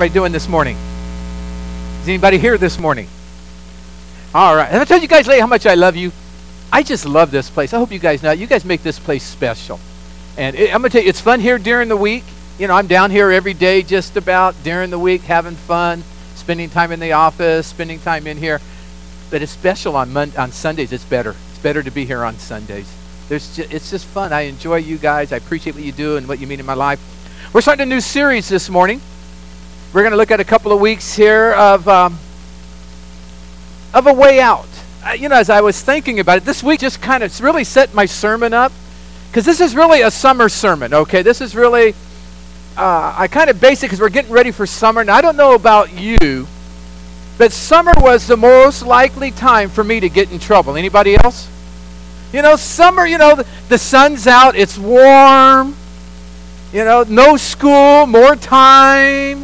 everybody doing this morning? Is anybody here this morning? All right. Have I told you guys lately how much I love you? I just love this place. I hope you guys know. You guys make this place special. And I'm going to tell you, it's fun here during the week. You know, I'm down here every day just about during the week having fun, spending time in the office, spending time in here. But it's special on Sundays. It's better. It's better to be here on Sundays. It's just fun. I enjoy you guys. I appreciate what you do and what you mean in my life. We're starting a new series this morning. We're going to look at a couple of weeks here of a way out. As I was thinking about it, this week just kind of really set my sermon up, because this is really a summer sermon, okay? This is really, I kind of base it because we're getting ready for summer. And I don't know about you, but summer was the most likely time for me to get in trouble. Anybody else? Summer, the sun's out, it's warm, no school, more time.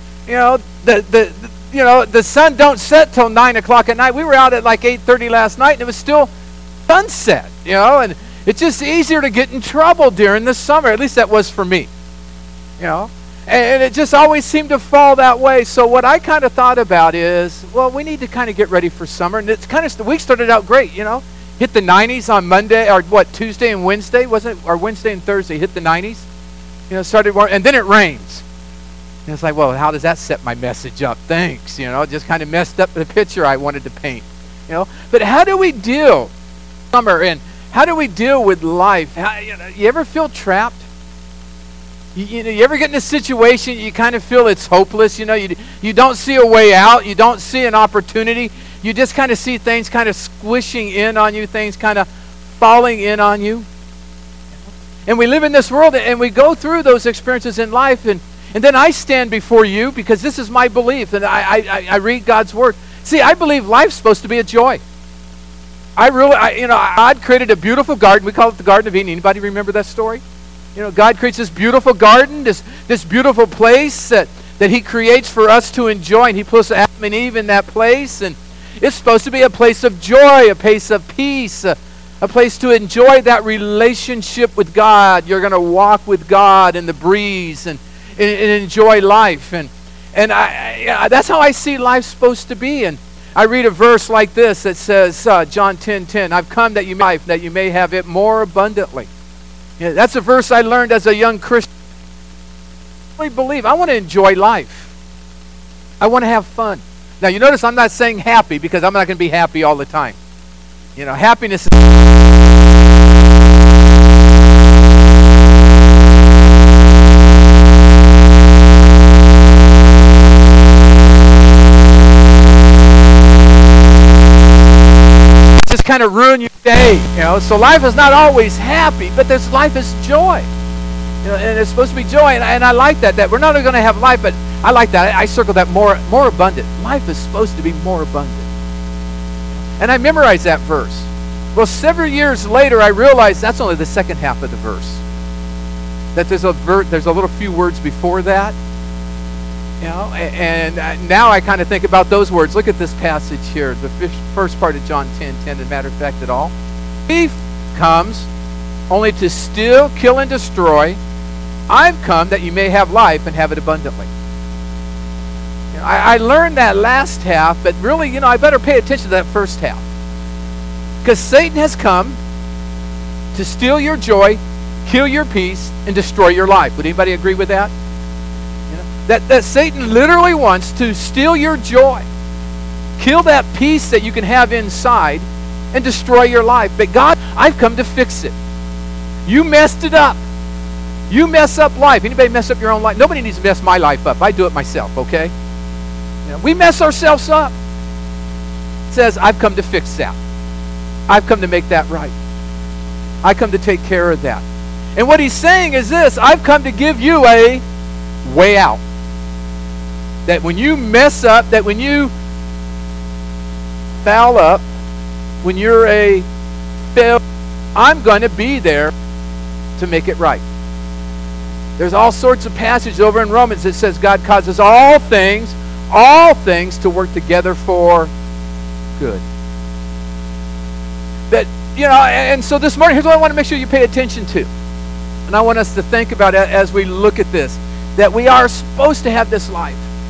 The sun don't set till 9 o'clock at night. We were out at like 8:30 last night, and it was still sunset, and it's just easier to get in trouble during the summer. At least that was for me, and it just always seemed to fall that way. So what I kind of thought about is, well, we need to kind of get ready for summer. And it's kind of, the week started out great, hit the 90s on Monday, or Tuesday and Wednesday, wasn't it? Or Wednesday and Thursday, hit the 90s, started warm, and then it rains. And it's like, well, how does that set my message up? Thanks, just kind of messed up the picture I wanted to paint, But how do we deal with summer, and how do we deal with life? You ever feel trapped? You ever get in a situation you kind of feel it's hopeless? You don't see a way out. You don't see an opportunity. You just kind of see things kind of squishing in on you, things kind of falling in on you. And we live in this world, and we go through those experiences in life, and then I stand before you because this is my belief, and I read God's word. See, I believe life's supposed to be a joy. God created a beautiful garden. We call it the Garden of Eden. Anybody remember that story? God creates this beautiful garden, this beautiful place that He creates for us to enjoy, and He puts Adam and Eve in that place, and it's supposed to be a place of joy, a place of peace, a place to enjoy that relationship with God. You're going to walk with God in the breeze and enjoy life, and that's how I see life supposed to be. And I read a verse like this that says, John 10:10, I've come that you may have it more abundantly. That's a verse I learned as a young Christian. I really believe I want to enjoy life. I want to have fun. Now you notice I'm not saying happy, because I'm not going to be happy all the time. Happiness is just kind of ruin your day, So life is not always happy, but life is joy, and it's supposed to be joy, and I like that. That we're not only going to have life, but I like that. I circle that more abundant. Life is supposed to be more abundant, and I memorized that verse. Well, several years later, I realized that's only the second half of the verse. That there's a little few words before that. And now I kind of think about those words. Look at this passage here, the first part of John 10:10, as a matter of fact, at all. Thief comes only to steal, kill, and destroy. I've come that you may have life and have it abundantly. I learned that last half, but really, I better pay attention to that first half. Because Satan has come to steal your joy, kill your peace, and destroy your life. Would anybody agree with that? That Satan literally wants to steal your joy, kill that peace that you can have inside, and destroy your life. But God, I've come to fix it. You messed it up. You mess up life. Anybody mess up your own life? Nobody needs to mess my life up. I do it myself, okay? We mess ourselves up. It says, I've come to fix that. I've come to make that right. I come to take care of that. And what he's saying is this: I've come to give you a way out. That when you mess up, that when you foul up, when you're a failure, I'm going to be there to make it right. There's all sorts of passages over in Romans that says God causes all things to work together for good. That, and so this morning, here's what I want to make sure you pay attention to. And I want us to think about it as we look at this. That we are supposed to have this life.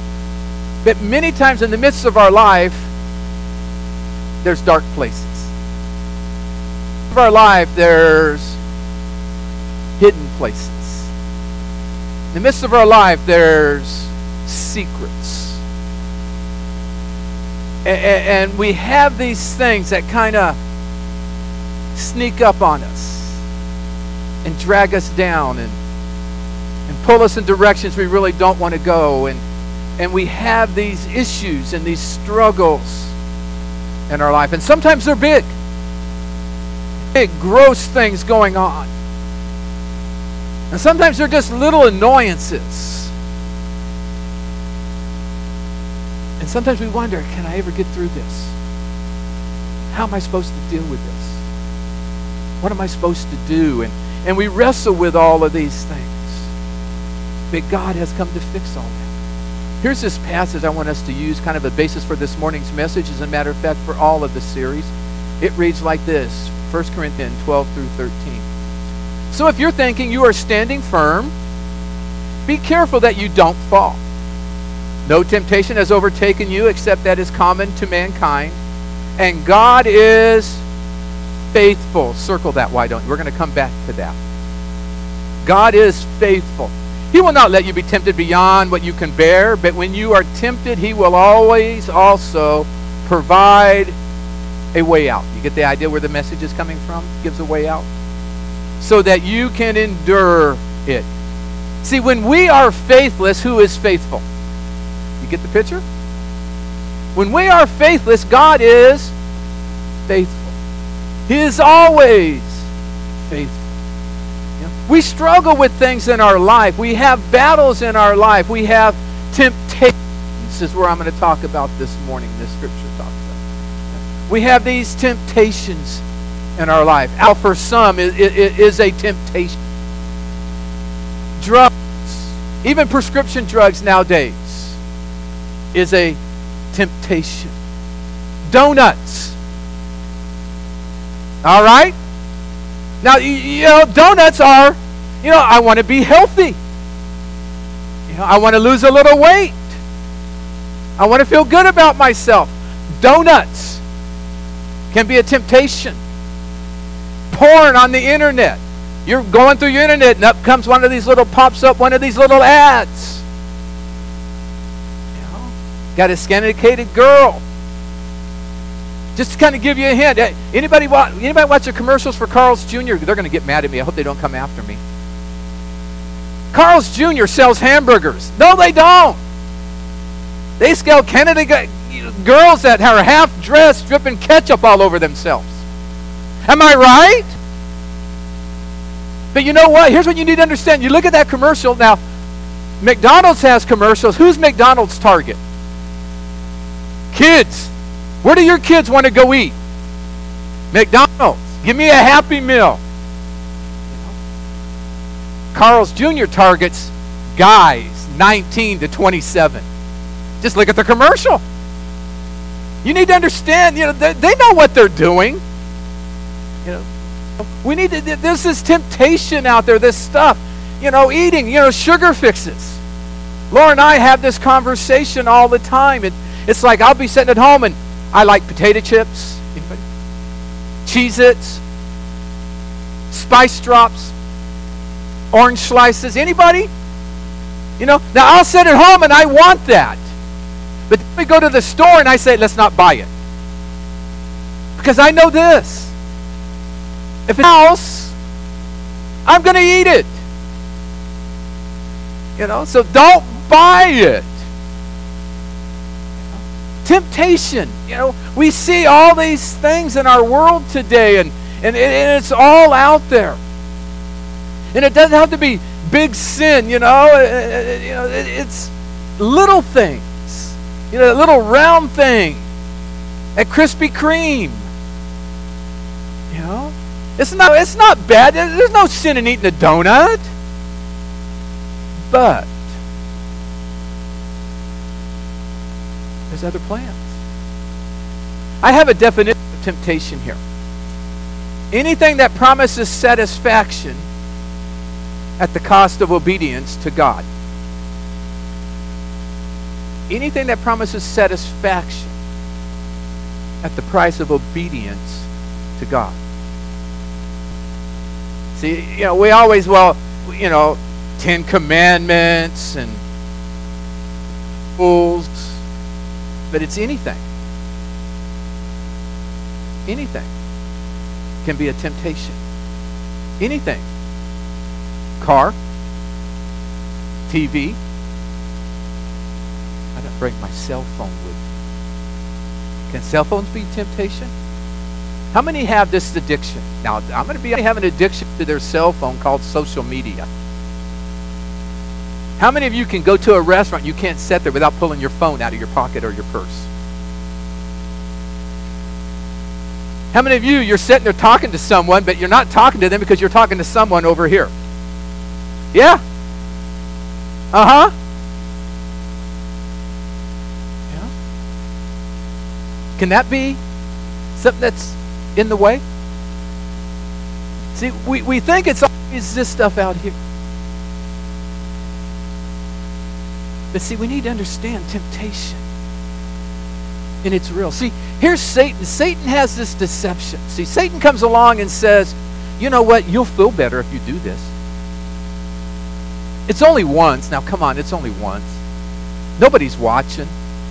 But many times in the midst of our life, there's dark places. In our life, there's hidden places. In the midst of our life, there's secrets. And we have these things that kind of sneak up on us and drag us down and pull us in directions we really don't want to go. And we have these issues and these struggles in our life. And sometimes they're big, gross things going on. And sometimes they're just little annoyances. And sometimes we wonder, can I ever get through this? How am I supposed to deal with this? What am I supposed to do? And we wrestle with all of these things. But God has come to fix all that. Here's this passage I want us to use, kind of a basis for this morning's message, as a matter of fact, for all of the series. It reads like this, 1 Corinthians 12 through 13. So if you're thinking you are standing firm, be careful that you don't fall. No temptation has overtaken you except that is common to mankind. And God is faithful. Circle that, why don't you? We're going to come back to that. God is faithful. He will not let you be tempted beyond what you can bear, but when you are tempted, He will always also provide a way out. You get the idea where the message is coming from? Gives a way out. So that you can endure it. See, when we are faithless, who is faithful? You get the picture? When we are faithless, God is faithful. He is always faithful. We struggle with things in our life. We have battles in our life. We have temptations. This is where I'm going to talk about this morning. This scripture talks about. We have these temptations in our life. Alcohol for some is a temptation. Drugs, even prescription drugs nowadays, is a temptation. Donuts. All right? Now, donuts are, I want to be healthy. I want to lose a little weight. I want to feel good about myself. Donuts can be a temptation. Porn on the internet. You're going through your internet and up comes one of these little ads. Got a skinny-cated girl. Just to kind of give you a hint. Anybody watch the commercials for Carl's Jr.? They're going to get mad at me. I hope they don't come after me. Carl's Jr. sells hamburgers. No, they don't. They sell Kennedy girls that are half dressed, dripping ketchup all over themselves. Am I right? But you know what? Here's what you need to understand. You look at that commercial. Now, McDonald's has commercials. Who's McDonald's target? Kids. Where do your kids want to go eat? McDonald's. Give me a Happy Meal. Carl's Jr. targets guys 19 to 27. Just look at the commercial. You need to understand, they know what they're doing. There's this temptation out there, this stuff, eating, sugar fixes. Laura and I have this conversation all the time. It's like I'll be sitting at home and I like potato chips. Anybody? Cheez-Its. Spice Drops. Orange slices. Anybody? Now I'll sit at home and I want that. But then we go to the store and I say, let's not buy it. Because I know this. If it's house, I'm going to eat it. So don't buy it. Temptation. We see all these things in our world today, and it's all out there. And it doesn't have to be big sin, it's little things. A little round thing. A Krispy Kreme. It's not bad. There's no sin in eating a donut. But there's other plans. I have a definition of temptation here. Anything that promises satisfaction at the cost of obedience to God. anything that promises satisfaction at the price of obedience to God. See, we always, 10 Commandments and rules, but it's anything. Anything can be a temptation. Anything. Car, TV. I don't bring my cell phone with me. Can cell phones be temptation? How many have this addiction? Now, I'm going to have an addiction to their cell phone called social media. How many of you can go to a restaurant, you can't sit there without pulling your phone out of your pocket or your purse? How many of you, you're sitting there talking to someone, but you're not talking to them because you're talking to someone over here? Yeah. Uh-huh. Yeah. Can that be something that's in the way? See, we think it's always this stuff out here. But see, we need to understand temptation. And it's real. See, here's Satan. Satan has this deception. See, Satan comes along and says, you know what? You'll feel better if you do this. It's only once. Now, come on, it's only once. Nobody's watching.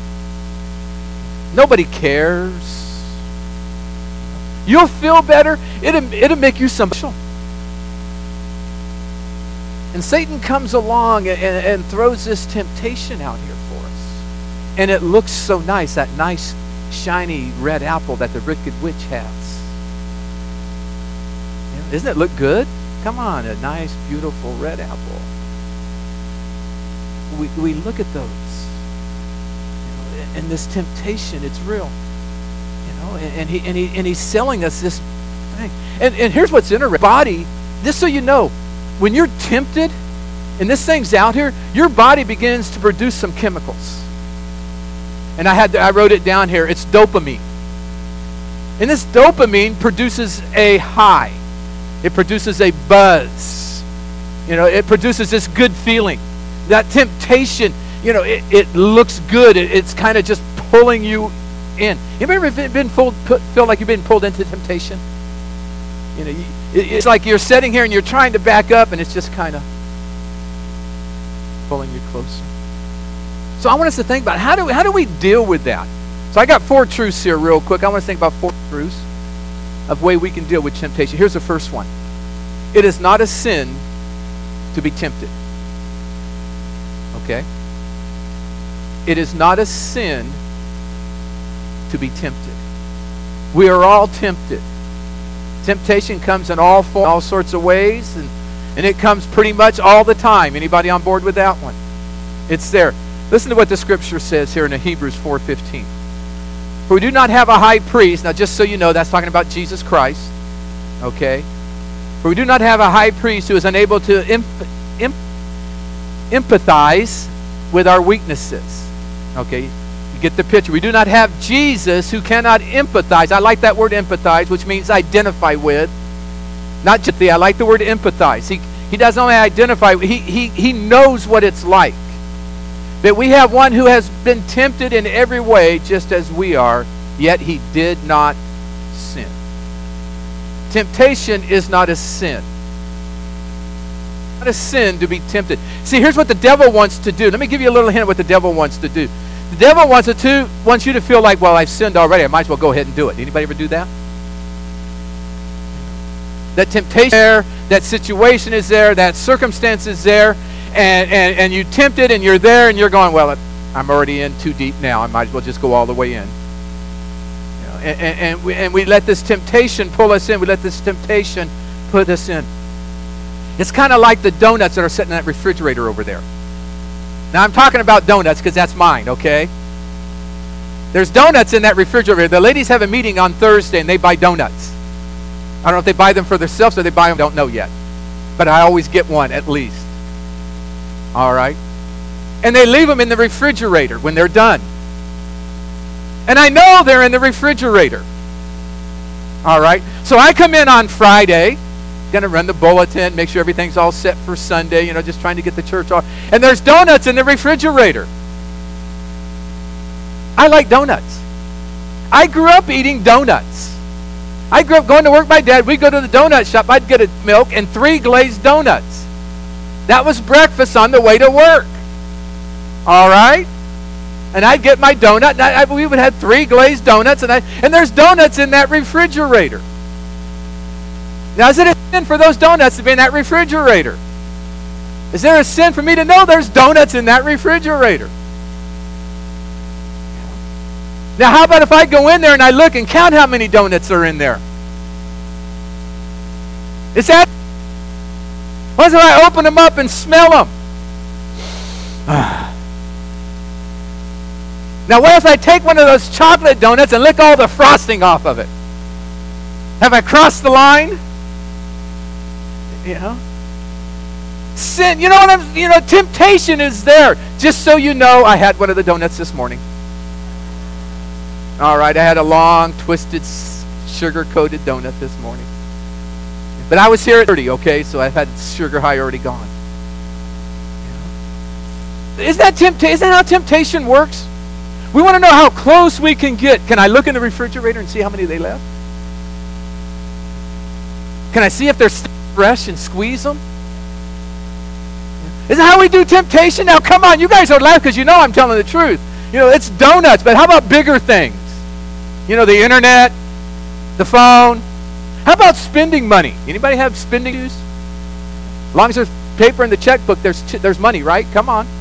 Nobody cares. You'll feel better. It'll make you special. And Satan comes along and throws this temptation out here for us. And it looks so nice, that nice, shiny red apple that the wicked witch has. Doesn't it look good? Come on, a nice, beautiful red apple. We look at those. And this temptation, it's real. And he's selling us this thing. And here's what's interesting. Body, just so you know, when you're tempted and this thing's out here, your body begins to produce some chemicals. And I wrote it down here. It's dopamine. And this dopamine produces a high. It produces a buzz. It produces this good feeling. That temptation, it looks good. It's kind of just pulling you in. You ever feel like you've been pulled into temptation? It's like you're sitting here and you're trying to back up, and it's just kind of pulling you closer. So I want us to think about how do we deal with that? So I got 4 truths here real quick. I want us to think about 4 truths of way we can deal with temptation. Here's the first one. It is not a sin to be tempted. Okay? It is not a sin to be tempted. We are all tempted. Temptation comes in all forms, all sorts of ways, and it comes pretty much all the time. Anybody on board with that one? It's there. Listen to what the scripture says here in Hebrews 4:15. For we do not have a high priest. Now, just so you know, that's talking about Jesus Christ. Okay? For we do not have a high priest who is unable to empathize with our weaknesses. Okay? You get the picture. We do not have Jesus who cannot empathize. I like that word empathize, which means identify with. Not just I like the word empathize. He doesn't only identify, he knows what it's like. But we have one who has been tempted in every way just as we are, yet he did not sin. Temptation is not a sin. It's not a sin to be tempted. See, here's what the devil wants to do. Let me give you a little hint of what the devil wants to do. The devil wants you to feel like, well, I've sinned already. I might as well go ahead and do it. Anybody ever do that? That temptation there, that situation is there, that circumstance is there, and you tempted and you're there and you're going, well, I'm already in too deep now. I might as well just go all the way in. And we let this temptation pull us in. We let this temptation put us in. It's kind of like the donuts that are sitting in that refrigerator over there. Now, I'm talking about donuts because that's mine, okay? There's donuts in that refrigerator. The ladies have a meeting on Thursday, and they buy donuts. I don't know if they buy them for themselves or they buy them. I don't know yet. But I always get one at least. All right? And they leave them in the refrigerator when they're done. And I know they're in the refrigerator. All right? So I come in on Friday, going to run the bulletin, make sure everything's all set for Sunday, just trying to get the church off. And there's donuts in the refrigerator. I like donuts. I grew up eating donuts. I grew up going to work with my dad. We'd go to the donut shop. I'd get a milk and 3 glazed donuts. That was breakfast on the way to work. All right? And I'd get my donut, and we would have 3 glazed donuts, and there's donuts in that refrigerator. Now, is it a sin for those donuts to be in that refrigerator? Is there a sin for me to know there's donuts in that refrigerator? Now, how about if I go in there and I look and count how many donuts are in there? Is that? What if I open them up and smell them? Now, what if I take one of those chocolate donuts and lick all the frosting off of it? Have I crossed the line? You know? Sin, temptation is there. Just so you know, I had one of the donuts this morning. All right, I had a long, twisted, sugar-coated donut this morning. But I was here at 30, okay, so I've had sugar high already gone. Is that how temptation works? We want to know how close we can get. Can I look in the refrigerator and see how many they left? Can I see if they're still fresh and squeeze them? Is that how we do temptation? Now, come on, you guys are laughing because you know I'm telling the truth. It's donuts, but how about bigger things? The internet, the phone. How about spending money? Anybody have spending issues? As long as there's paper in the checkbook, there's money, right? Come on.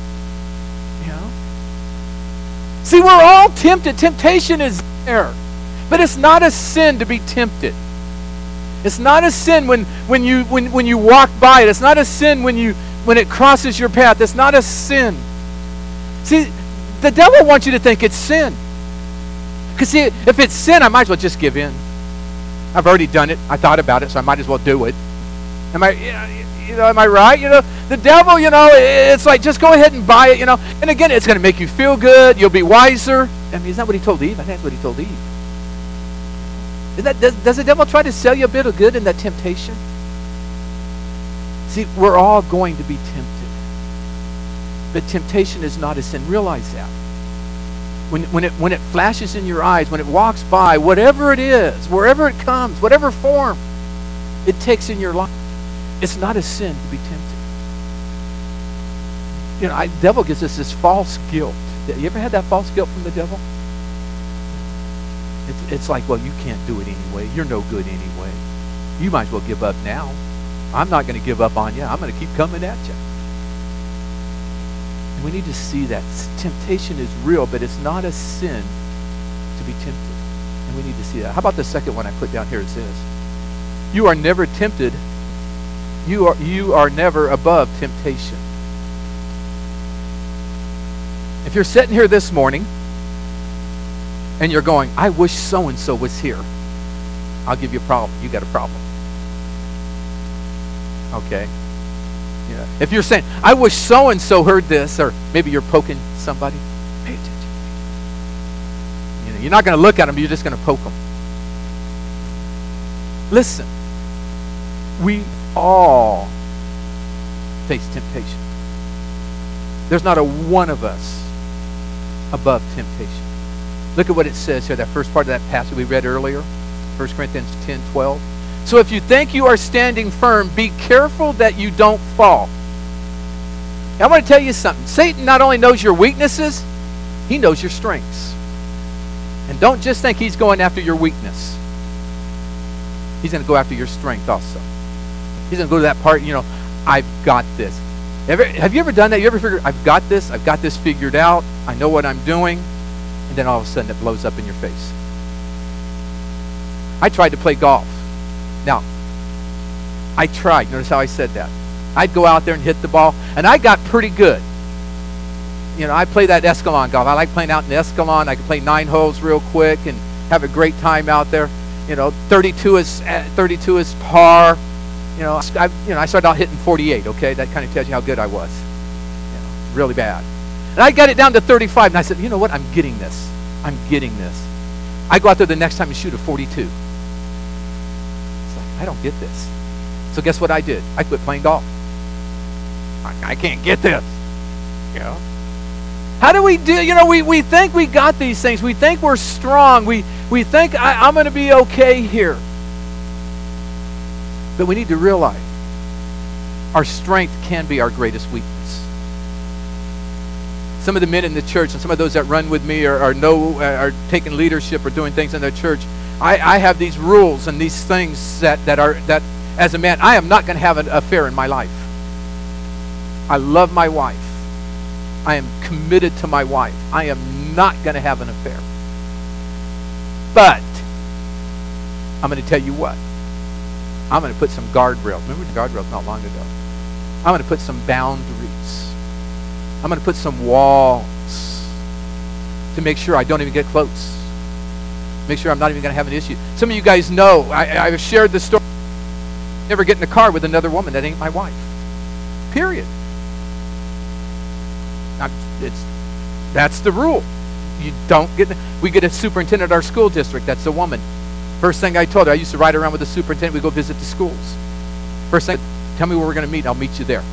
See, we're all tempted. Temptation is there. But it's not a sin to be tempted. It's not a sin when you walk by it. It's not a sin when it crosses your path. It's not a sin. See, the devil wants you to think it's sin. Because see, if it's sin, I might as well just give in. I've already done it. I thought about it, so I might as well do it. Am I right? The devil, it's like, just go ahead and buy it, And again, it's going to make you feel good. You'll be wiser. I mean, isn't that what he told Eve? I think that's what he told Eve. Does the devil try to sell you a bit of good in that temptation? See, we're all going to be tempted. But temptation is not a sin. Realize that. When it flashes in your eyes, when it walks by, whatever it is, wherever it comes, whatever form it takes in your life, it's not a sin to be tempted. The devil gives us this false guilt. You ever had that false guilt from the devil? It's like, well, you can't do it anyway. You're no good anyway. You might as well give up now. I'm not going to give up on you. I'm going to keep coming at you. And we need to see that temptation is real, but it's not a sin to be tempted. And we need to see that. How about the second one I put down here? It says, you are never tempted. You are never above temptation. If you're sitting here this morning and you're going, I wish so-and-so was here, I'll give you a problem. You got a problem. Okay? If you're saying, I wish so-and-so heard this, or maybe you're poking somebody, pay attention. You're not going to look at them, you're just going to poke them. Listen, we all face temptation. There's not a one of us above temptation. Look at what it says here, that first part of that passage we read earlier, 1 Corinthians 10:12. So if you think you are standing firm, be careful that you don't fall. Now, I want to tell you something. Satan not only knows your weaknesses, he knows your strengths. And don't just think he's going after your weakness. He's going to go after your strength also. He's going to go to that part, I've got this. Have you ever done that? You ever figured, I've got this figured out, I know what I'm doing, and then all of a sudden it blows up in your face. I tried to play golf. Now, I tried. Notice how I said that. I'd go out there and hit the ball, and I got pretty good. I play that Escalon golf. I like playing out in Escalon. I can play 9 holes real quick and have a great time out there. 32 is par. I started out hitting 48, okay? That kind of tells you how good I was. Really bad. And I got it down to 35, and I said, you know what? I'm getting this. I go out there the next time and shoot a 42. It's like, I don't get this. So guess what I did? I quit playing golf. I can't get this. How How do we do? We think we got these things. We think we're strong. We think I'm going to be okay here. But we need to realize our strength can be our greatest weakness. Some of the men in the church and some of those that run with me are taking leadership or doing things in their church. I have these rules and these things that as a man, I am not going to have an affair in my life. I love my wife. I am committed to my wife. I am not going to have an affair. But I'm going to tell you what. I'm going to put some guardrails. Remember the guardrails not long ago? I'm going to put some boundaries. I'm going to put some walls to make sure I don't even get close. Make sure I'm not even going to have an issue. Some of you guys know, I've shared the story. Never get in a car with another woman that ain't my wife. Period. That's the rule. You don't get. We get a superintendent at our school district. That's a woman. First thing I told her, I used to ride around with the superintendent. We go visit the schools. First thing, tell me where we're going to meet. I'll meet you there.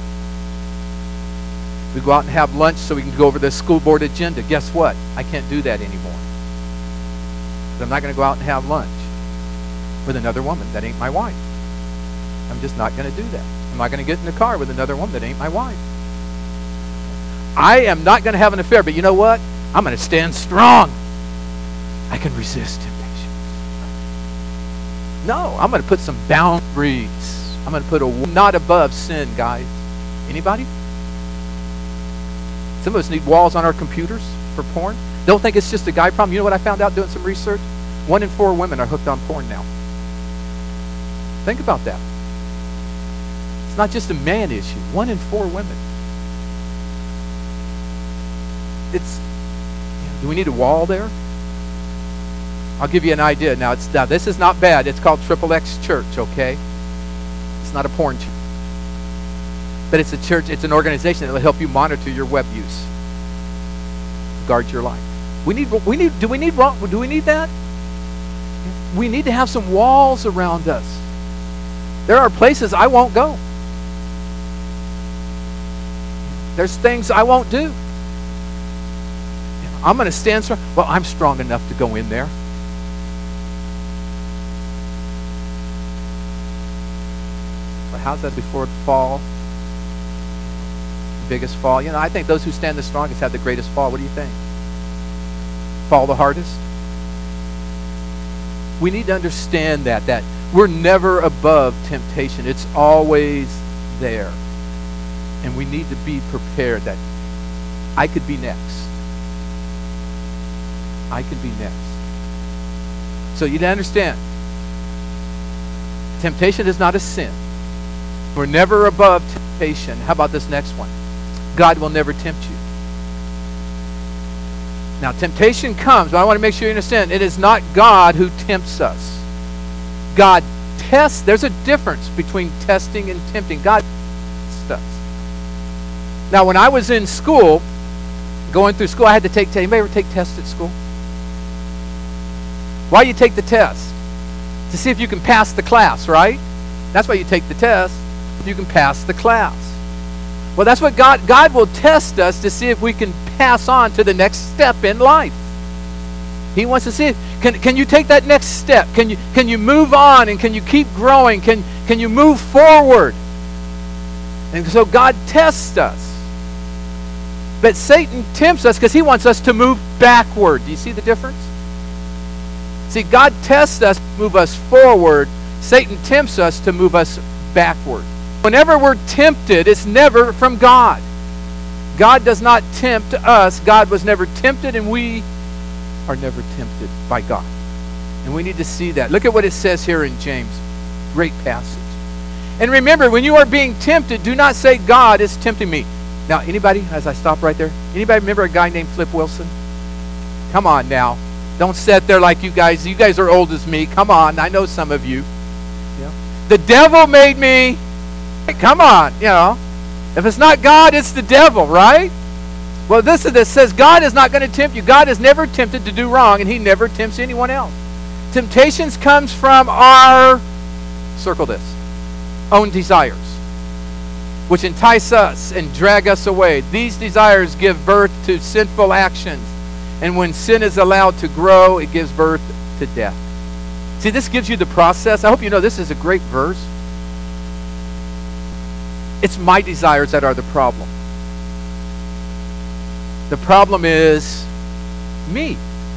We go out and have lunch so we can go over the school board agenda. Guess what? I can't do that anymore. But I'm not going to go out and have lunch with another woman that ain't my wife. I'm just not going to do that. I'm not going to get in the car with another woman that ain't my wife. I am not going to have an affair, but you know what? I'm going to stand strong. I can resist temptation. No, I'm going to put some boundaries. I'm going to put not above sin, guys. Anybody? Some of us need walls on our computers for porn. Don't think it's just a guy problem. You know what I found out doing some research? 1 in 4 women are hooked on porn now. Think about that. It's not just a man issue. 1 in 4 women. Do we need a wall there? I'll give you an idea. Now this is not bad. It's called Triple X Church, okay? It's not a porn church. But it's a church, it's an organization that will help you monitor your web use. Guard your life. Do we need that? We need to have some walls around us. There are places I won't go. There's things I won't do. I'm going to stand strong. Well, I'm strong enough to go in there. But how's that before the fall? The biggest fall? I think those who stand the strongest have the greatest fall. What do you think? Fall the hardest? We need to understand that we're never above temptation. It's always there. And we need to be prepared that I could be next. I could be next. So you understand, temptation is not a sin. We're never above temptation. How about this next one? God will never tempt you. Now, temptation comes, but I want to make sure you understand, it is not God who tempts us. God tests. There's a difference between testing and tempting. God tests us. Now, when I was in school, going through school, I had to take tests. Anybody ever take tests at school? Why you take the test? To see if you can pass the class, right? That's why you take the test, if you can pass the class. Well, that's what God will test us to see if we can pass on to the next step in life. He wants to see, can you take that next step? Can you move on, and can you keep growing? Can you move forward? And so God tests us. But Satan tempts us because he wants us to move backward. Do you see the difference? See, God tests us to move us forward. Satan tempts us to move us backward. Whenever we're tempted, it's never from God. God does not tempt us. God was never tempted, and we are never tempted by God. And we need to see that. Look at what it says here in James. Great passage. And remember, when you are being tempted, do not say, God is tempting me. Now, anybody, as I stop right there, anybody remember a guy named Flip Wilson? Come on now. Don't sit there like you guys are old as me. Come on, I know some of you. Yeah. The devil made me. Come on, If it's not God, it's the devil, right? Well, this says God is not going to tempt you. God is never tempted to do wrong, and he never tempts anyone else. Temptations comes from our, circle this, own desires. which entice us and drag us away. These desires give birth to sinful actions. And when sin is allowed to grow, it gives birth to death. See, this gives you the process. I hope you know this is a great verse. It's my desires that are the problem. The problem is me.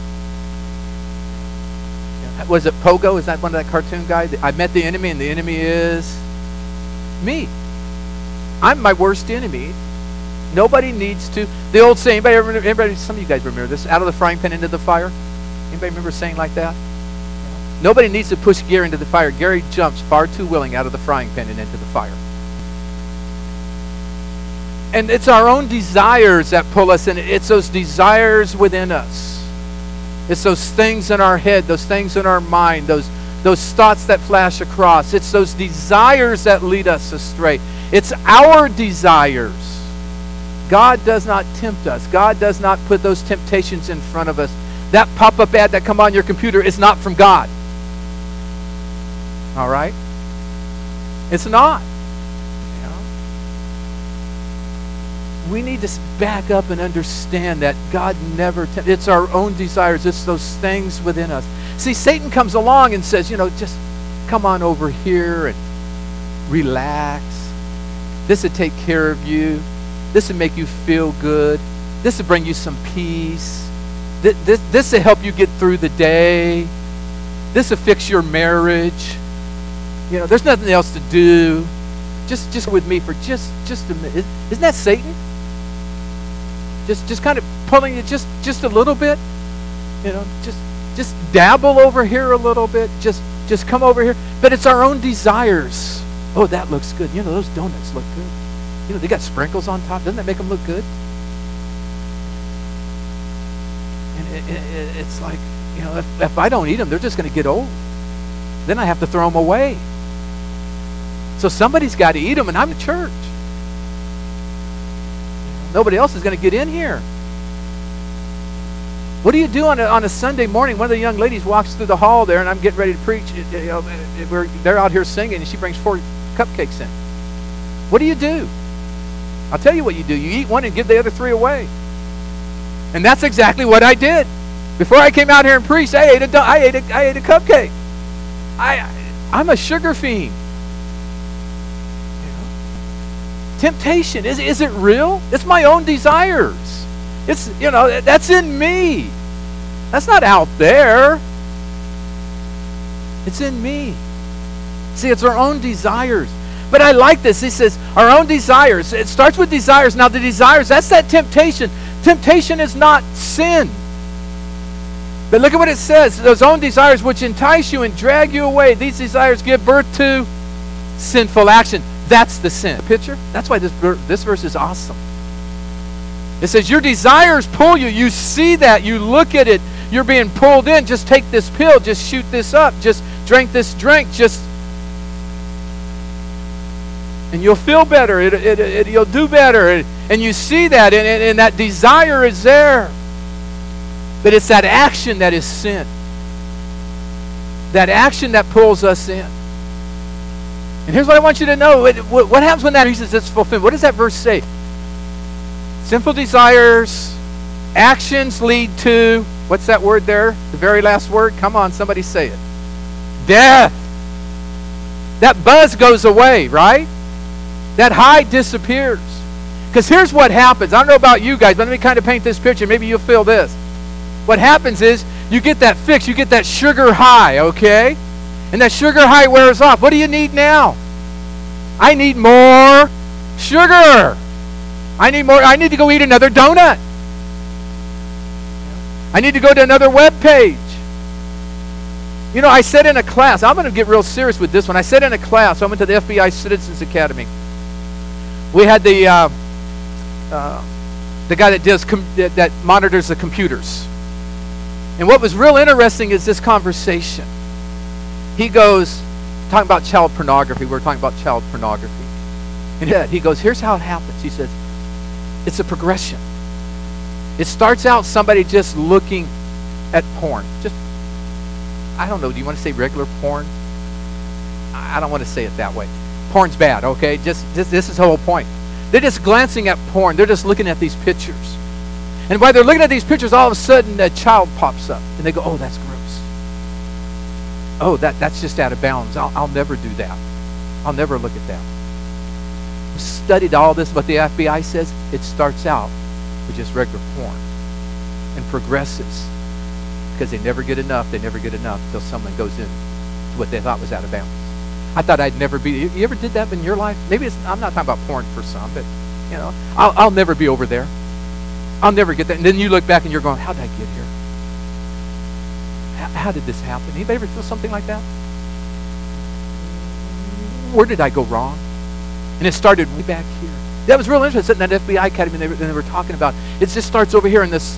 Was it Pogo? Is that one of that cartoon guy? I met the enemy, and the enemy is me. I'm my worst enemy. Nobody needs to. The old saying, anybody, some of you guys remember this, out of the frying pan into the fire? Anybody remember saying like that? Nobody needs to push Gary into the fire. Gary jumps far too willing out of the frying pan and into the fire. And it's our own desires that pull us in. It's those desires within us. It's those things in our head, those things in our mind, those thoughts that flash across. It's those desires that lead us astray. It's our desires. God does not tempt us. God does not put those temptations in front of us. That pop-up ad that come on your computer is not from God. All right? It's not. We need to back up and understand that God never tempts. It's our own desires. It's those things within us. See, Satan comes along and says, just come on over here and relax. This will take care of you. This will make you feel good. This will bring you some peace. This will help you get through the day. This will fix your marriage. There's nothing else to do. Just with me for just a minute. Isn't that Satan? Just kind of pulling you just a little bit. Just dabble over here a little bit. Just come over here. But it's our own desires. Oh, that looks good. Those donuts look good. They got sprinkles on top. Doesn't that make them look good? And it's like, if I don't eat them, they're just going to get old. Then I have to throw them away. So somebody's got to eat them, and I'm the church. Nobody else is going to get in here. What do you do on a Sunday morning? One of the young ladies walks through the hall there, and I'm getting ready to preach. They're out here singing, and she brings 4 cupcakes in. What do you do? I'll tell you what you do. You eat one and give the other 3 away. And that's exactly what I did. Before I came out here and preached, I ate a cupcake. I'm a sugar fiend. Temptation, is it real? It's my own desires. It's, that's in me. That's not out there. It's in me. See, it's our own desires. But I like this. He says, our own desires. It starts with desires. Now the desires, that's that temptation. Temptation is not sin. But look at what it says. Those own desires which entice you and drag you away. These desires give birth to sinful action. That's the sin. Picture? That's why this verse is awesome. It says your desires pull you. You see that. You look at it. You're being pulled in. Just take this pill. Just shoot this up. Just drink this drink. And you'll feel better. You'll do better. And you see that. And that desire is there. But it's that action that is sin. That action that pulls us in. And here's what I want you to know. What happens when that reason is fulfilled? What does that verse say? Sinful desires, actions lead to, what's that word there? The very last word? Come on, somebody say it. Death. That buzz goes away, right? That high disappears. Because here's what happens. I don't know about you guys, but let me kind of paint this picture. Maybe you'll feel this. What happens is you get that fix. You get that sugar high, okay? And that sugar high wears off. What do you need now? I need more sugar. I need to go eat another donut. I need to go to another web page. I said in a class, I'm going to get real serious with this one. I said in a class, I went to the FBI Citizens Academy. We had the guy that monitors the computers. And what was real interesting is this conversation. He goes, talking about child pornography. We're talking about child pornography. And he goes, here's how it happens. He says, it's a progression. It starts out somebody just looking at porn. Just, I don't know, do you want to say regular porn? I don't want to say it that way. Porn's bad, okay? This is the whole point. They're just glancing at porn. They're just looking at these pictures. And while they're looking at these pictures, all of a sudden a child pops up. And they go, oh, that's gross. Oh, that's just out of bounds. I'll never do that. I'll never look at that. We studied all this, what the FBI says. It starts out with just regular porn and progresses because they never get enough. They never get enough until someone goes in to what they thought was out of bounds. I thought I'd never be. You ever did that in your life? Maybe I'm not talking about porn for some, but I'll never be over there. I'll never get that. And then you look back and you're going, how did I get here? How did this happen? Anybody ever feel something like that? Where did I go wrong? And it started way back here. That was real interesting. In that FBI Academy, they were talking about, it just starts over here in this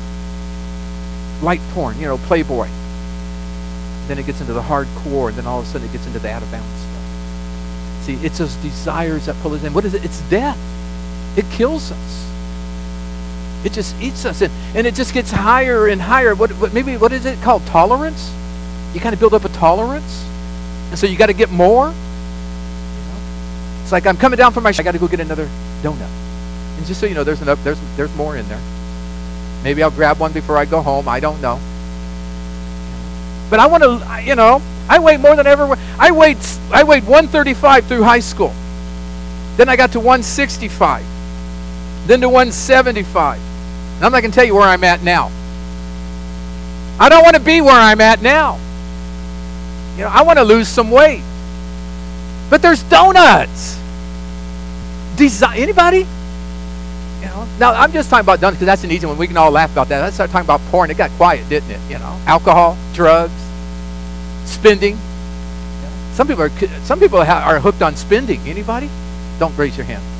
light porn, Playboy. Then it gets into the hardcore, and then all of a sudden it gets into the out-of-bounds stuff. See, it's those desires that pull us in. What is it? It's death. It kills us. It just eats us, and it just gets higher and higher. What is it called? Tolerance? You kind of build up a tolerance, and so you got to get more. It's like I'm coming down from I got to go get another donut, and just so you know, there's more in there. Maybe I'll grab one before I go home. I don't know. But I want to, I weigh more than ever. I weighed 135 through high school. Then I got to 165. Then to 175. And I'm not going to tell you where I'm at now. I don't want to be where I'm at now. I want to lose some weight. But there's donuts. Anybody? Now I'm just talking about donuts because that's an easy one. We can all laugh about that. Let's start talking about porn. It got quiet, didn't it? Alcohol, drugs, spending. Some people are hooked on spending. Anybody? Don't raise your hand.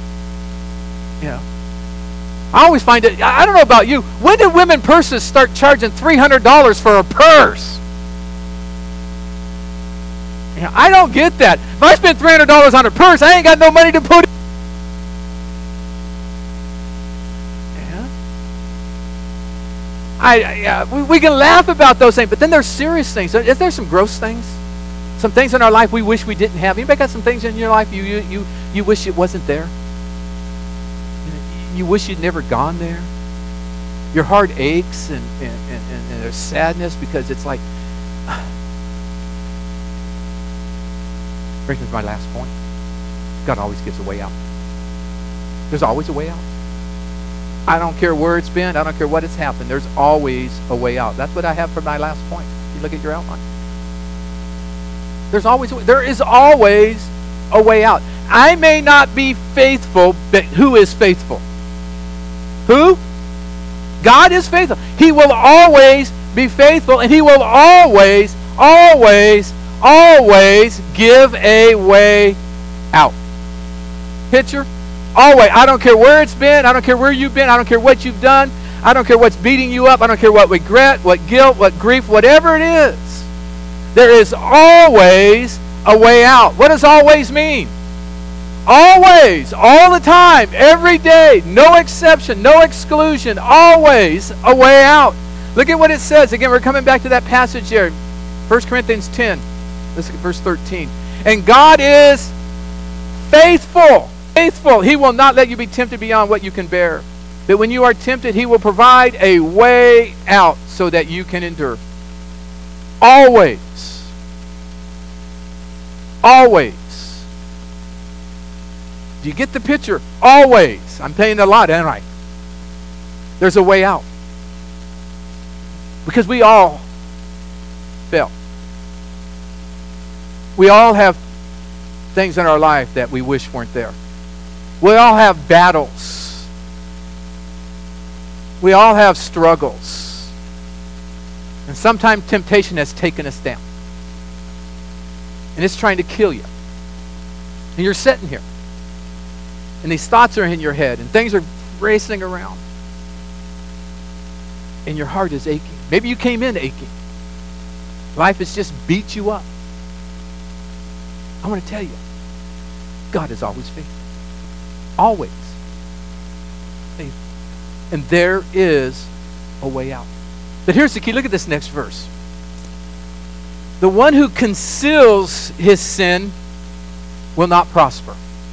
I always find it. I don't know about you. When did women purses start charging $300 for a purse? I don't get that. If I spend $300 on a purse, I ain't got no money to put in. We can laugh about those things, but then there's serious things. Is there some gross things? Some things in our life we wish we didn't have. Anybody got some things in your life you wish it wasn't there? You wish you'd never gone there? Your heart aches and there's sadness because it's like... Brings me to my last point. God always gives a way out. There's always a way out. I don't care where it's been. I don't care what has happened. There's always a way out. That's what I have for my last point. If you look at your outline. There is always a way out. I may not be faithful, but who is faithful? Who? God is faithful. He will always be faithful, and He will always, always, always give a way out. Picture? Always. I don't care where it's been. I don't care where you've been. I don't care what you've done. I don't care what's beating you up. I don't care what regret, what guilt, what grief, whatever it is. There is always a way out. What does always mean? Always, all the time, every day, no exception, no exclusion, always a way out. Look at what it says. Again, we're coming back to that passage here. 1 Corinthians 10. Let's look at verse 13. And God is faithful. Faithful. He will not let you be tempted beyond what you can bear. But when you are tempted, He will provide a way out so that you can endure. Always. Always. Do you get the picture? Always. I'm paying a lot, ain't I? There's a way out. Because we all fail. We all have things in our life that we wish weren't there. We all have battles. We all have struggles. And sometimes temptation has taken us down. And it's trying to kill you. And you're sitting here. And these thoughts are in your head. And things are racing around. And your heart is aching. Maybe you came in aching. Life has just beat you up. I want to tell you, God is always faithful. Always faithful. And there is a way out. But here's the key. Look at this next verse. The one who conceals his sin will not prosper.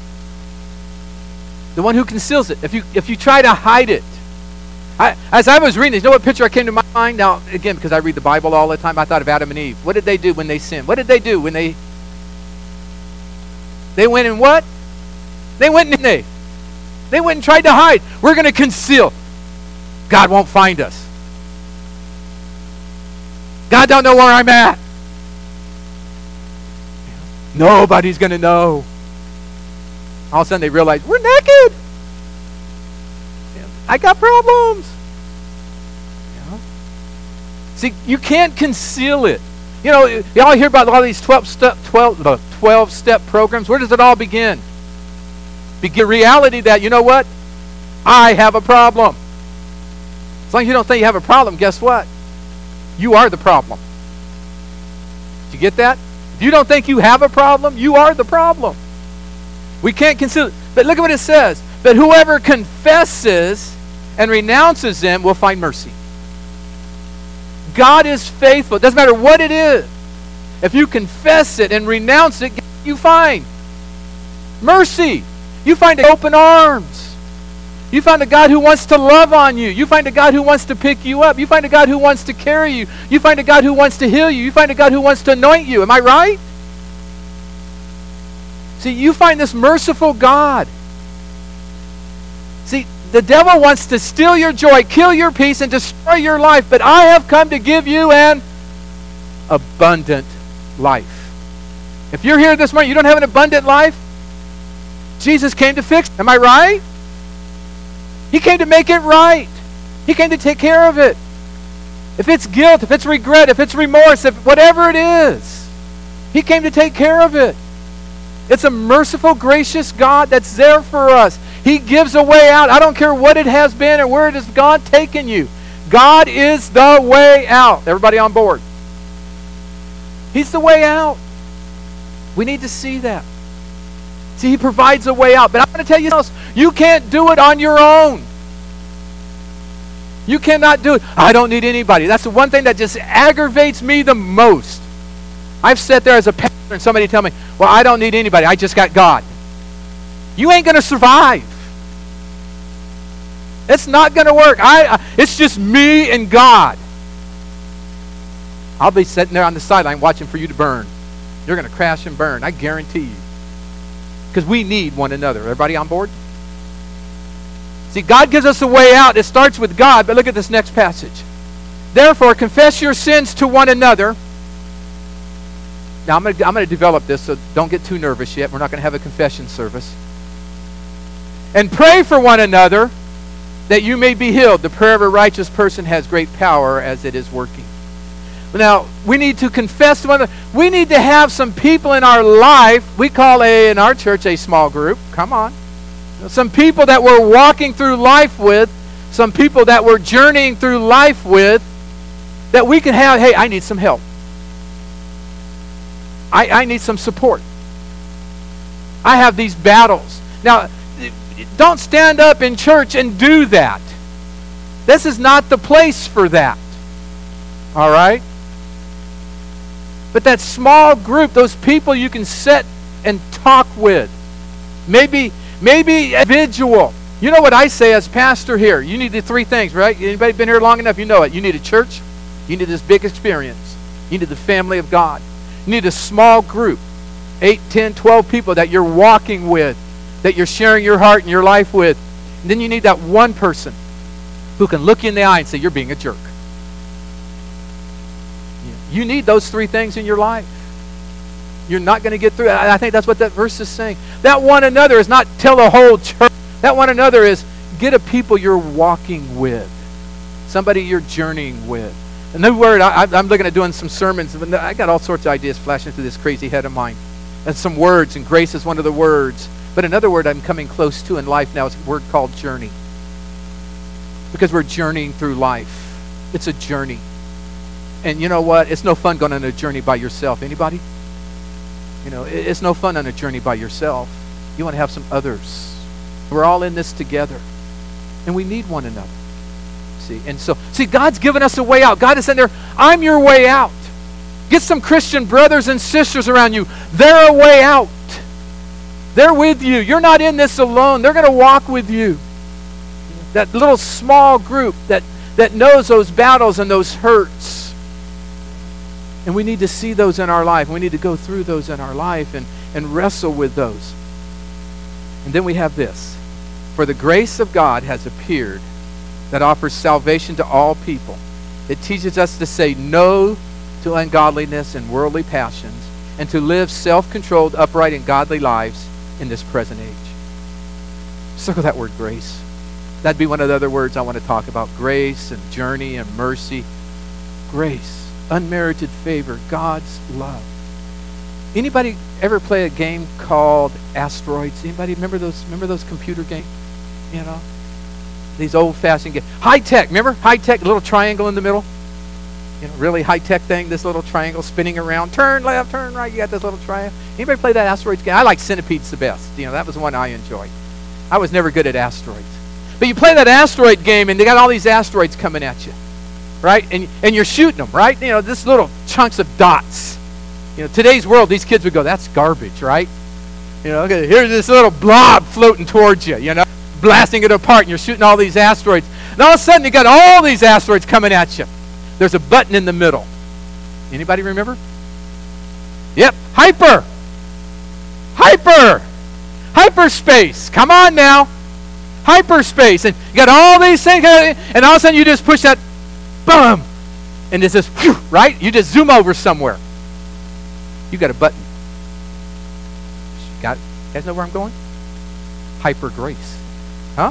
The one who conceals it. If you try to hide it. As I was reading, you know what picture came to my mind? Now, again, because I read the Bible all the time, I thought of Adam and Eve. What did they do when they sinned? What did they do when they went and what? They went and tried to hide. We're going to conceal. God won't find us. God don't know where I'm at. Nobody's going to know. All of a sudden they realize, we're naked. I got problems. See, you can't conceal it. You know, you all hear about all these 12-step programs. Where does it all begin? Begin reality that, you know what? I have a problem. As long as you don't think you have a problem, guess what? You are the problem. Did you get that? If you don't think you have a problem, you are the problem. We can't conceal it. But look at what it says. But whoever confesses and renounces them will find mercy. God is faithful. It doesn't matter what it is. If you confess it and renounce it, you find mercy. You find open arms. You find a God who wants to love on you. You find a God who wants to pick you up. You find a God who wants to carry you. You find a God who wants to heal you. You find a God who wants to anoint you. Am I right? See, you find this merciful God. See, the devil wants to steal your joy, kill your peace, and destroy your life. But I have come to give you an abundant life. If you're here this morning, you don't have an abundant life, Jesus came to fix it. Am I right? He came to make it right. He came to take care of it. If it's guilt, if it's regret, if it's remorse, if whatever it is, He came to take care of it. It's a merciful, gracious God that's there for us. He gives a way out. I don't care what it has been or where it has God taken you. God is the way out. Everybody on board? He's the way out. We need to see that. See, He provides a way out. But I'm going to tell you something else. You can't do it on your own. You cannot do it. I don't need anybody. That's the one thing that just aggravates me the most. I've sat there as a pastor and somebody tell me, well, I don't need anybody. I just got God. You ain't going to survive. It's not going to work. It's just me and God. I'll be sitting there on the sideline watching for you to burn. You're going to crash and burn. I guarantee you. Because we need one another. Everybody on board? See, God gives us a way out. It starts with God, but look at this next passage. Therefore, confess your sins to one another. Now, I'm going to develop this, so don't get too nervous yet. We're not going to have a confession service. And pray for one another that you may be healed. The prayer of a righteous person has great power as it is working. Now, we need to confess to one another. We need to have some people in our life. We call in our church a small group. Come on. Some people that we're walking through life with. Some people that we're journeying through life with. That we can have, hey, I need some help. I need some support. I have these battles. Now, don't stand up in church and do that. This is not the place for that. All right? But that small group, those people you can sit and talk with. Maybe individual. You know what I say as pastor here? You need the three things, right? Anybody been here long enough? You know it. You need a church. You need this big experience. You need the family of God. You need a small group. 8, 10, 12 people that you're walking with, that you're sharing your heart and your life with. And then you need that one person who can look you in the eye and say, you're being a jerk. You need those three things in your life. You're not going to get through it. I think that's what that verse is saying. That one another is not tell a whole church. That one another is get a people you're walking with. Somebody you're journeying with. A new word, I'm looking at doing some sermons. I got all sorts of ideas flashing through this crazy head of mine. And some words, and grace is one of the words. But another word I'm coming close to in life now is a word called journey. Because we're journeying through life. It's a journey. And you know what? It's no fun going on a journey by yourself. Anybody? You know, it's no fun on a journey by yourself. You want to have some others. We're all in this together. And we need one another. See, God's given us a way out. God is in there, I'm your way out. Get some Christian brothers and sisters around you. They're a way out. They're with you. You're not in this alone. They're going to walk with you. That little small group that knows those battles and those hurts. And we need to see those in our life. We need to go through those in our life and wrestle with those. And then we have this. For the grace of God has appeared that offers salvation to all people. It teaches us to say no to ungodliness and worldly passions and to live self-controlled, upright, and godly lives in this present age. Circle that word, grace. That'd be one of the other words I want to talk about. Grace and journey and mercy. Grace, unmerited favor, God's love. Anybody ever play a game called Asteroids? Anybody remember those computer games? You know, these old-fashioned games. High-tech, remember? High-tech, little triangle in the middle. You know, really high-tech thing, this little triangle spinning around. Turn left, turn right, you got this little triangle. Anybody play that Asteroids game? I like Centipedes the best. You know, that was the one I enjoyed. I was never good at asteroids. But you play that asteroid game, and they got all these asteroids coming at you, right? And you're shooting them, right? You know, this little chunks of dots. You know, today's world, these kids would go, that's garbage, right? You know, okay, here's this little blob floating towards you, you know, blasting it apart, and you're shooting all these asteroids. And all of a sudden, you got all these asteroids coming at you. There's a button in the middle. Anybody remember? Yep, hyper. Hyperspace. Come on now. Hyperspace. And you got all these things, and all of a sudden you just push that, boom, and it's just, whew, right? You just zoom over somewhere. You got a button. You guys know where I'm going? Hyper grace. Huh?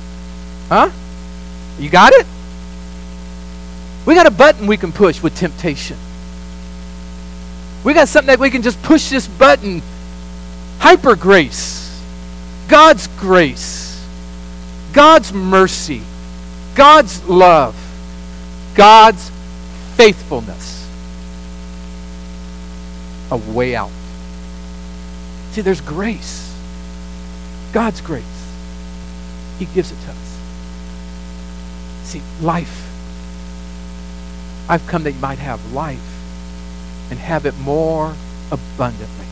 You got it? We got a button we can push with temptation. We got something that we can just push this button. Hyper grace. God's grace. God's mercy. God's love. God's faithfulness. A way out. See, there's grace. God's grace. He gives it to us. See, life. I've come that you might have life and have it more abundantly.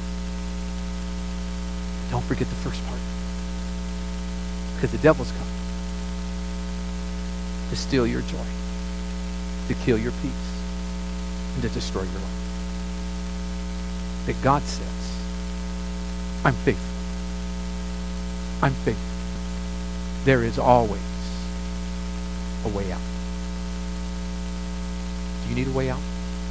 Don't forget the first part. Because the devil's coming to steal your joy, to kill your peace, and to destroy your life. But God says, I'm faithful. I'm faithful. There is always a way out. Do you need a way out?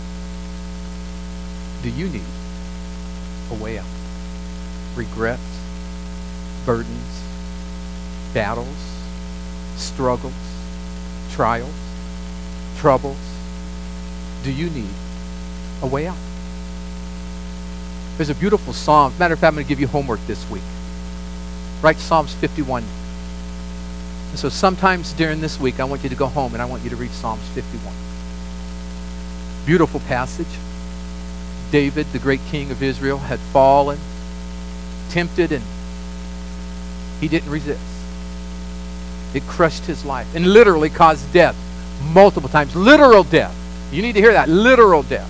Do you need a way out? Regrets, burdens, battles, struggles, trials, troubles. Do you need a way out? There's a beautiful psalm. As a matter of fact, I'm going to give you homework this week. Write Psalms 51. And so sometimes during this week, I want you to go home and I want you to read Psalms 51. Beautiful passage. David, the great king of Israel, had fallen, tempted, and he didn't resist. It crushed his life and literally caused death multiple times. Literal death. You need to hear that. Literal death.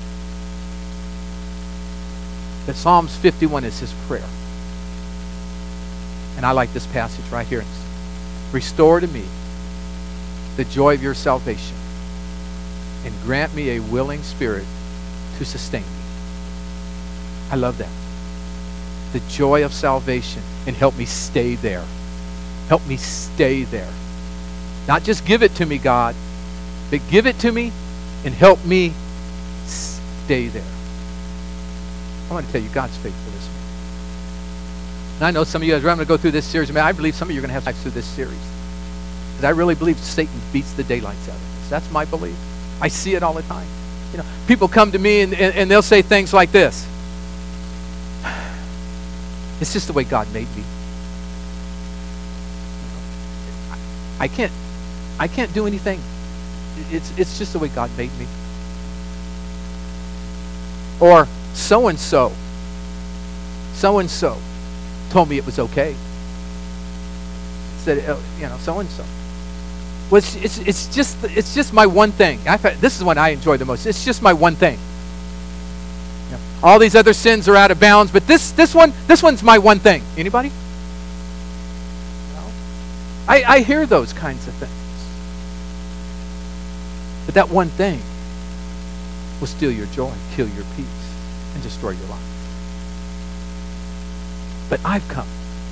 But Psalms 51 is his prayer. And I like this passage right here. Restore to me the joy of your salvation and grant me a willing spirit to sustain me. I love that. The joy of salvation, and help me stay there. Help me stay there. Not just give it to me, God, but give it to me and help me stay there. I want to tell you, God's faithful this week. And I know some of you guys are going to go through this series. I believe some of you are going to have life through this series. Because I really believe Satan beats the daylights out of us. That's my belief. I see it all the time. You know, people come to me and they'll say things like this. It's just the way God made me. I can't do anything. It's just the way God made me. Or so-and-so told me it was okay. Said, you know, so-and-so. Well, it's just my one thing. This is what I enjoy the most. It's just my one thing. You know, All these other sins are out of bounds, but this one's my one thing. Anybody? No? I hear those kinds of things. But that one thing will steal your joy, kill your peace, and destroy your life. But I've come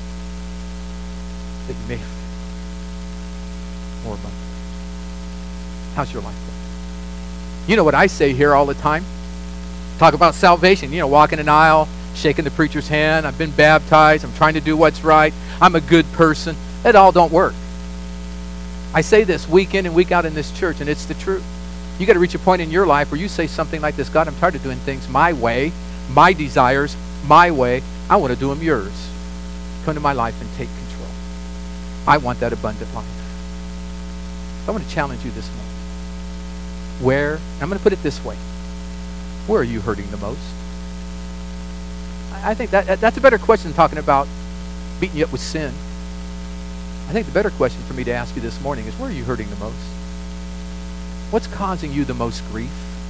that you may have more abundantly. How's your life going? You know what I say here all the time? Talk about salvation. Walking an aisle, shaking the preacher's hand. I've been baptized. I'm trying to do what's right. I'm a good person. It all don't work. I say this week in and week out in this church, and it's the truth. You got to reach a point in your life where you say something like this: God, I'm tired of doing things my way, my desires, my way. I want to do them yours. Come to my life and take control. I want that abundant life. I want to challenge you this morning. I'm going to put it this way. Where are you hurting the most? I think that's a better question than talking about beating you up with sin. I think the better question for me to ask you this morning is, where are you hurting the most? What's causing you the most grief?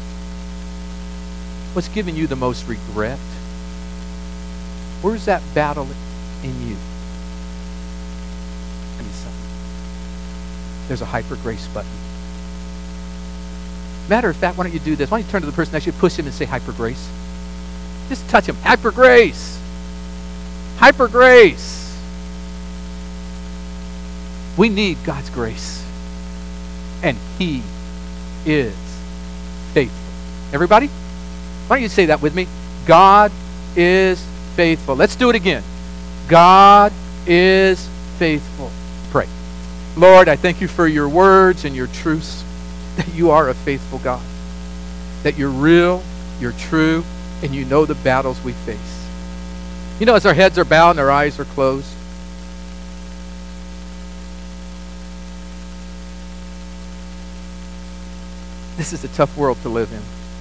What's giving you the most regret? Where's that battle in you? Let me say, there's a hyper grace button. Matter of fact, why don't you do this? Why don't you turn to the person next to you, push him and say hyper grace? Just touch him. Hyper grace. Hyper grace. We need God's grace. And He is faithful. Everybody? Why don't you say that with me? God is faithful. Let's do it again. God is faithful. Pray. Lord, I thank you for your words and your truths, that you are a faithful God, that you're real, you're true, and you know the battles we face. As our heads are bowed and our eyes are closed, this is a tough world to live in.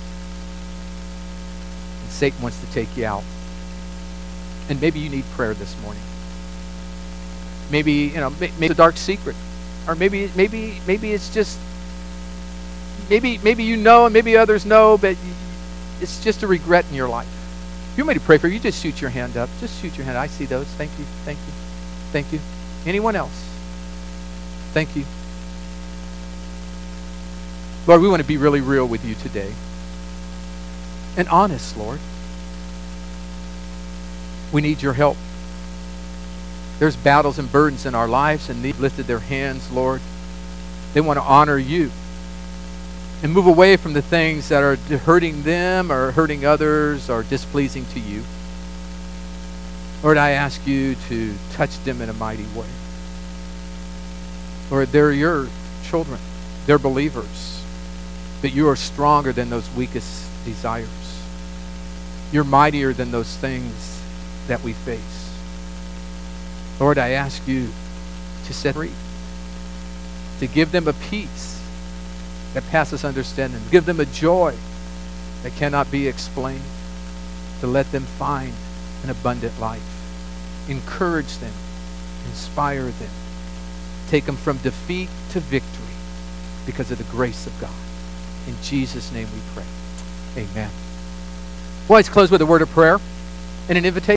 And Satan wants to take you out. And maybe you need prayer this morning. Maybe it's a dark secret. Or maybe it's just, maybe and maybe others know, but it's just a regret in your life. If you want me to pray for you, just shoot your hand up. Just shoot your hand. I see those. Thank you. Thank you. Thank you. Anyone else? Thank you. Lord, we want to be really real with you today. And honest, Lord. We need your help. There's battles and burdens in our lives, and they've lifted their hands, Lord. They want to honor you and move away from the things that are hurting them or hurting others or displeasing to you. Lord, I ask you to touch them in a mighty way. Lord, they're your children. They're believers. But you are stronger than those weakest desires. You're mightier than those things that we face. Lord, I ask you to set free, to give them a peace that passes understanding, give them a joy that cannot be explained, to let them find an abundant life. Encourage them, inspire them, take them from defeat to victory because of the grace of God. In Jesus' name we pray. Amen. Well, let's close with a word of prayer and an invitation.